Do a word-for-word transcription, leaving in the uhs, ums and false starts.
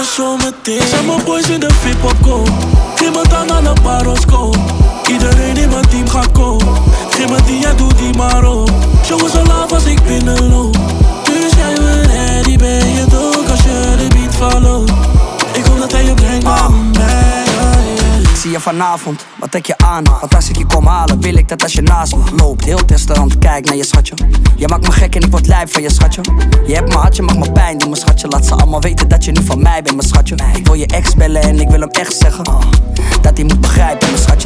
zometeen. Zijn mijn boys in de hip-hop go. Geef me dan aan een parosco. Iedereen in mijn team gaat go. Geef me die en doe die maar op. Show is al af als ik binnenloop. Nu zijn we ready, ben je het ook als je de beat follow. Ik hoop dat hij je brengt bij mij. Ik zie je vanavond, wat trek je aan? Want als ik je kom halen, wil ik dat als je naast me loopt heel het restaurant kijk naar je schatje. Je maakt me gek en ik word lijp van je schatje. Je hebt me hart, je mag me pijn doen, mijn schatje. Laat ze allemaal weten dat je niet van mij bent, mijn schatje. Ik wil je ex bellen en ik wil hem echt zeggen dat hij moet begrijpen, mijn schatje.